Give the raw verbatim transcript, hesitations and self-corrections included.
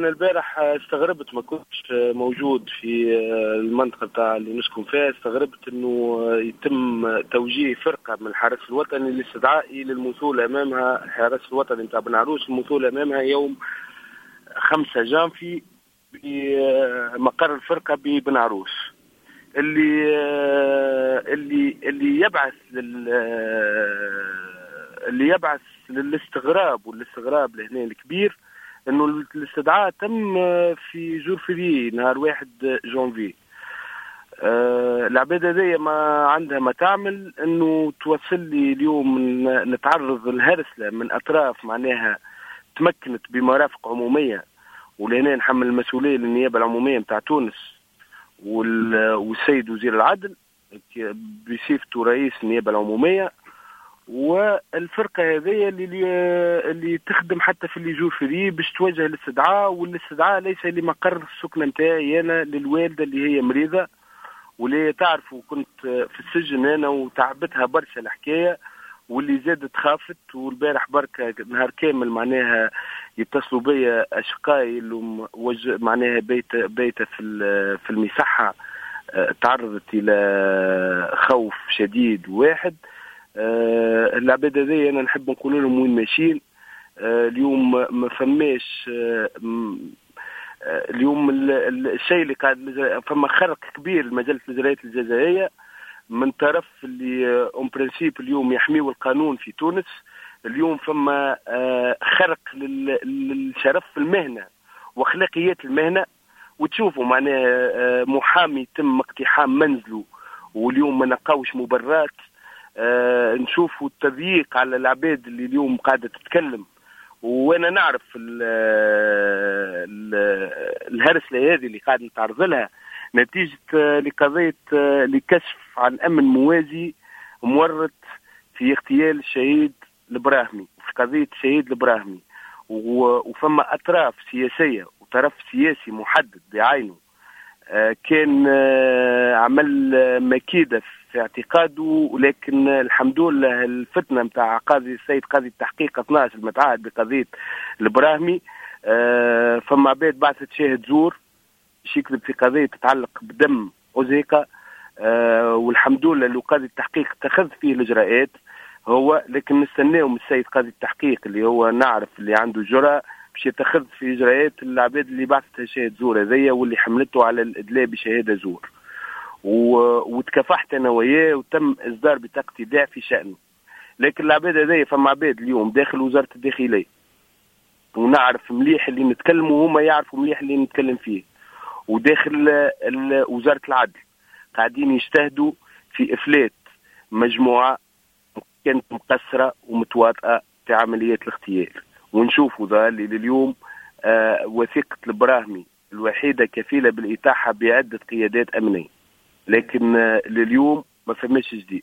أنا البارح استغربت، ما كنتش موجود في المنطقة بتاع اللي نسكن فيها. استغربت إنه يتم توجيه فرقة من الحرس الوطني لاستدعائي للمثول أمامها، الحرس الوطني بتاع بن عروس، المثول أمامها يوم خمسة جانفي بمقر الفرقة ببن عروس. اللي اللي اللي يبعث لل اللي يبعث للاستغراب والاستغراب لهنا الكبير انه الاستدعاء تم في جور فري نهار واحد جانفي. أه العباد هذيا ما عندها ما تعمل انه توصل لي اليوم نتعرض للهرسله من اطراف معناها تمكنت بمرافق عموميه، ولهنا نحمل المسؤوليه للنيابه العموميه نتاع تونس والسيد وزير العدل بصفته رئيس النيابه العموميه، والفرقه هذه اللي اللي تخدم حتى في اللي جو فري باش توجه الاستدعاء. والاستدعاء ليس لمقر السكنه نتاعي انا، للوالده اللي هي مريضه واللي تعرفوا كنت في السجن انا وتعبتها برشا الحكايه، واللي زادت خافت. والبارح بركه نهار كامل معناها يتصلوا بيا اشقائي اللي معناها بيت بيت في في المساحه تعرضت الى خوف شديد واحد. أه العباد هذي انا نحب نقول لهم وين ماشيين. أه اليوم ما فماش أه اليوم الشيء اللي قاعد فما خرق كبير لمجله الاجراءات الجزائيه من طرف اللي اون برانسيب اليوم يحميوا القانون في تونس. اليوم فما أه خرق للشرف المهنه واخلاقيات المهنه، وتشوفوا معناها أه محامي تم اقتحام منزله واليوم ما نلقاوش مبررات. آه نشوفوا التضييق على العباد اللي اليوم قاعدة تتكلم. وانا نعرف ال ال الهرسله هذه اللي قاعد نتعرض لها نتيجه آه لقضيه آه لكشف عن امن موازي مورط في اغتيال الشهيد البراهمي، في قضيه الشهيد البراهمي. وفما اطراف سياسيه وطرف سياسي محدد بعينه آه كان آه عمل آه مكيده في اعتقاده، ولكن الحمد لله الفتنه نتاع قاضي السيد قاضي التحقيق اثناعش المتعهد بقضيه البراهمي آه فما عباد بعثت شاهد زور باش يكذب في قضيه تتعلق بدم اوزيكا آه والحمد لله اللي قاضي التحقيق اتخذ فيه الاجراءات هو، لكن نستناو من السيد قاضي التحقيق اللي هو نعرف اللي عنده جرأة باش يتخذ في اجراءات العباد اللي بعثتها شاهد زور هذيا واللي حملته على الادلاء بشهاده زور. وتكافحت انا وياه وتم اصدار بطاقه ايداع في شانه. لكن العباد هذيا فما عباد اليوم داخل وزاره الداخليه ونعرف مليح اللي نتكلم وهما يعرفوا مليح اللي نتكلم فيه، وداخل وزاره العدل قاعدين يجتهدوا في افلات مجموعه كانت مقصره ومتواطئه في عمليات الاغتيال. ونشوفوا ظهر لي لليوم آه وثيقه البراهمي الوحيده كفيله بالاتاحه بعده قيادات امنيه، لكن لليوم ما فماش جديد.